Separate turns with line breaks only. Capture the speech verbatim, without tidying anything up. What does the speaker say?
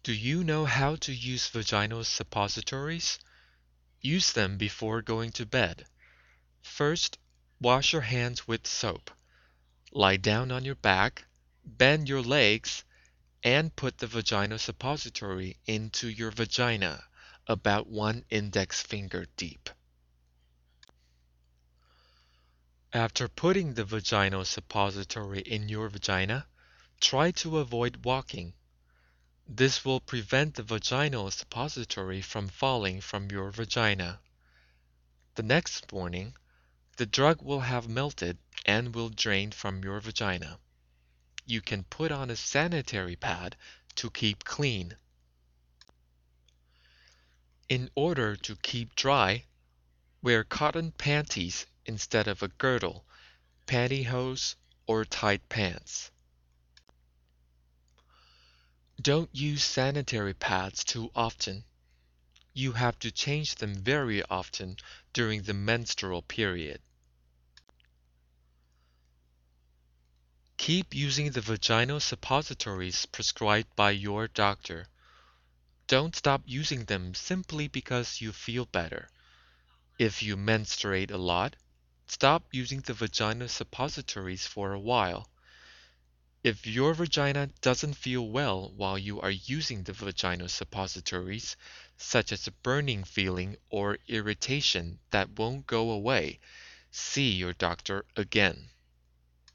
Do you know how to use vaginal suppositories? Use them before going to bed. First, wash your hands with soap. Lie down on your back, bend your legs, and put the vaginal suppository into your vagina, about one index finger deep. After putting the vaginal suppository in your vagina, try to avoid walking. This will prevent the vaginal suppository from falling from your vagina. The next morning, the drug will have melted and will drain from your vagina. You can put on a sanitary pad to keep clean. In order to keep dry, wear cotton panties instead of a girdle, pantyhose, or tight pants. Don't use sanitary pads too often. You have to change them very often during the menstrual period. Keep using the vaginal suppositories prescribed by your doctor. Don't stop using them simply because you feel better. If you menstruate a lot, stop using the vaginal suppositories for a while. If your vagina doesn't feel well while you are using the vaginal suppositories, such as a burning feeling or irritation that won't go away, see your doctor again.